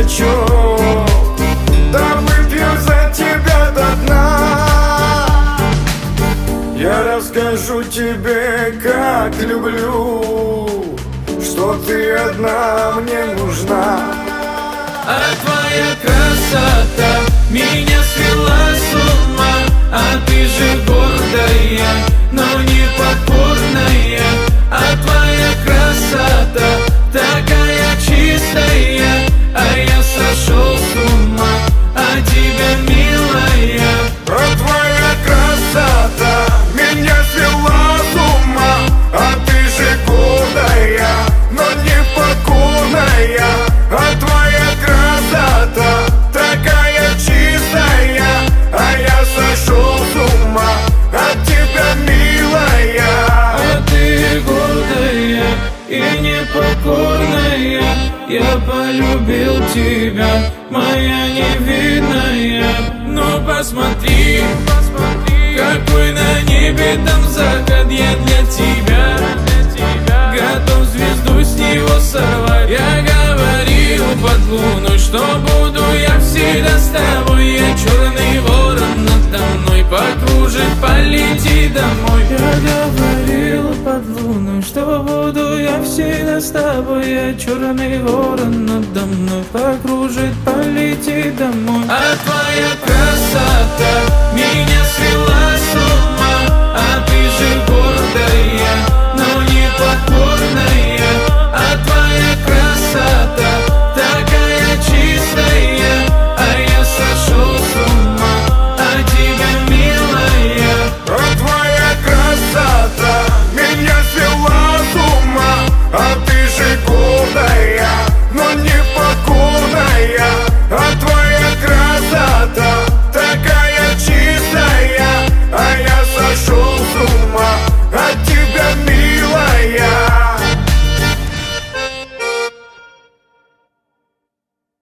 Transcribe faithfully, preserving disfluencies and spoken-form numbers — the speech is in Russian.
хочу, да выпью за тебя до дна. Я расскажу тебе, как люблю, что ты одна мне нужна. А твоя красота меня свела с ума, а ты же гордая, но непокорная. А твоя красота такая чистая, а я сошел с ума от тебя, милая. А твоя красота меня свела с ума, а ты же гордая, но непокорная. А твоя красота такая чистая, а я сошел с ума от тебя, милая. А ты гордая и непокорная, я полюбил тебя, моя невинная. Но посмотри, какой на небе там заход, я для тебя готов звезду с него сорвать. Я говорил под луной, что буду я всегда с тобой. Я черный ворон надо мной покружит, полети домой. Я говорил под луной, что буду я всегда с тобой. Я черный ворон надо мной покружит, полети домой. А твоя красота меня свела с ума, а ты же гордая,